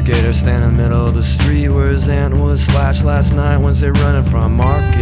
Gator stand in the middle of the street where his aunt was slashed last night. Wednesday running from market.